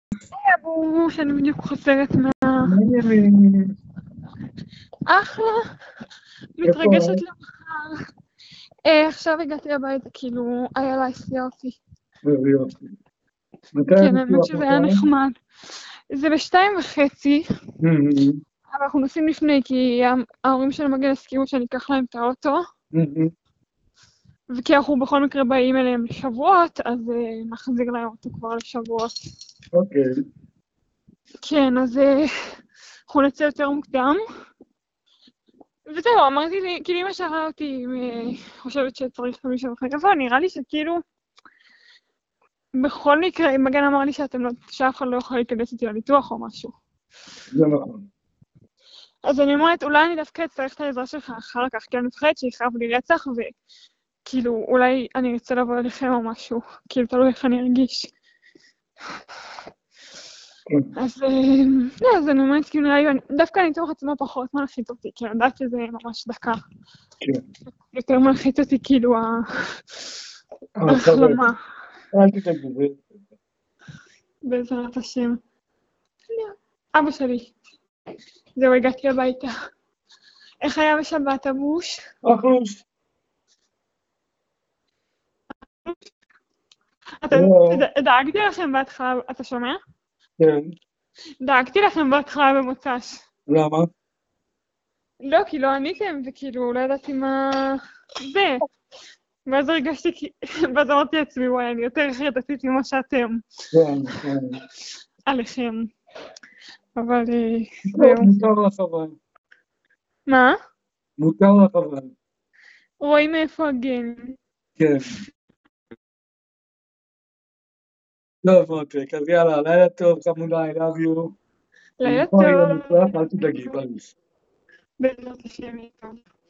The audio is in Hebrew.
אבו, שאני בדיוק חוזרת מעניינים. אחלה, איפה מתרגשת את? למחר. עכשיו הגעתי הביתה, כאילו, איילה הסיעה אותי. יופי. מתי כן, האמת הניתוח שזה היה מחר? נחמד. זה 2:30, מהמם, אבל אנחנו נוסעים לפני, כי ההורים של מגן הסכימו שאני אקח להם את האוטו, מהמם. וכי אנחנו בכל מקרה באים אליהם לשבועות, אז נחזיר להם אותו כבר לשבועות. אוקיי. כן, אז אנחנו נצא יותר מוקדם. וזהו, אמרתי לי, כאילו אמא שאלה אותי אם חושבת שצריך מישהו אחר לבוא, נראה לי שכאילו, בכל מקרה, אם מגן אמר לי שאף אחד לא יכול להיכנס איתי לניתוח או משהו. זה נכון. אז אני אומרת, אולי אני דווקא אצטרך את העזרה שלך אחר כך, כי אני מפחדת שיכאב לי רצח, וכאילו, אולי אני ארצה לבוא אליכם או משהו, כאילו, תלוי איך אני ארגיש. כן, אז אז אני אומרת, כאילו, נראה לי, דווקא הניתוח עצמו פחות מלחיץ אותי, כי אני יודעת שזה ממש דקה. כן. יותר מלחיץ אותי, כאילו, חבר. ההחלמה, אל תדאג בזה. בעזרת השם. אבא שלי. זהו, הגעתי הביתה. איך היה בשבת, אבוש? אחוש. דאגתי לכם בהתחלה, אתה שומע? כן. דאגתי לכם בהתחלה במוצ"ש. למה? לא, כי לא עניתם, וכאילו, לא ידעתי מה זה. ואז הרגשתי, ואז אמרתי לעצמי, וואי, אני יותר חרדתית ממה שאתם כן, כן. עליכם. אבל טוב, זהו. מותר לך אבל. מה? מותר לך אבל. רואים מאיפה הגנים. כן. טוב, מותק, אז יאללה, לילה טוב, חמודה, I love you. לילה מחר יהיה טוב. מוצלח, אל תדאגי, ביי. בעזרת השם יהיה טוב.